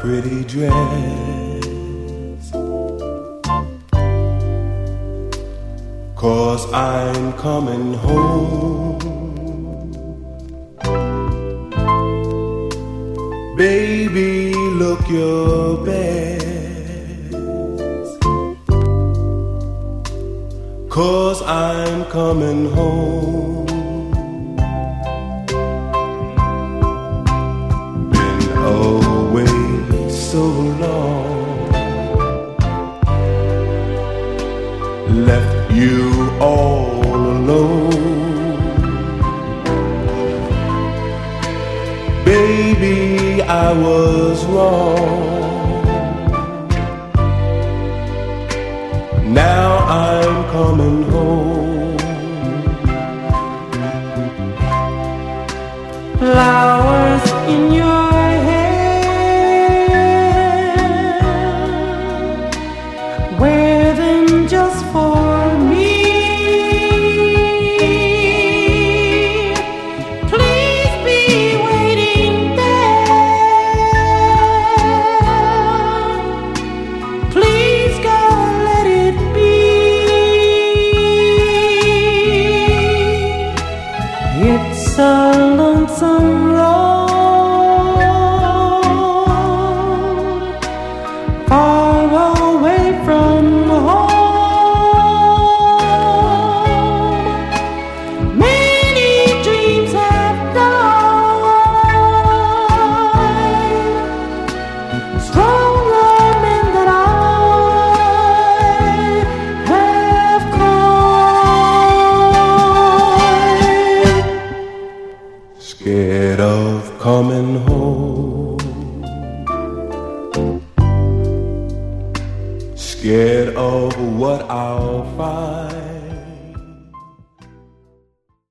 pretty dress, 'cause I'm coming home. Baby, look your best, 'cause I'm coming home. Been away so long, left you all alone. Baby, I was wrong. Now I'm coming home. Flowers in your hair, wear them just for me. Please be waiting there. Please God, let it be. It's a lonesome road, far away from home. Many dreams have died, stronger men that I have cried. Scared of coming home, scared of what I'll find.